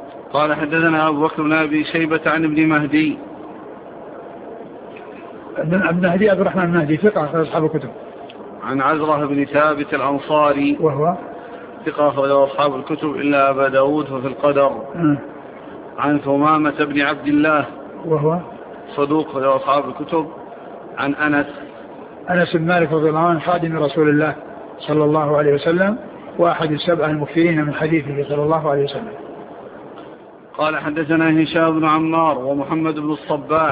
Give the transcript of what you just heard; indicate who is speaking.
Speaker 1: قال حدثنا أبو بكر بن أبي شيبة عن ابن مهدي.
Speaker 2: ابن مهدي عبد الرحمن بن مهدي ثقة أخرج أصحاب الكتب.
Speaker 1: عن عزرة بن ثابت الأنصاري
Speaker 2: وهو
Speaker 1: ثقة أخرج أصحاب الكتب إلا أبا داود ففي القدر. عن ثمامة بن عبد الله
Speaker 2: وهو
Speaker 1: صدوق أخرج أصحاب الكتب. عن
Speaker 2: أنس بن مالك رضي الله عنه خادم رسول الله صلى الله عليه وسلم وأحد السبع المكثرين من حديثه صلى الله عليه وسلم.
Speaker 1: قال حدثنا هشام بن عمار ومحمد بن الصباح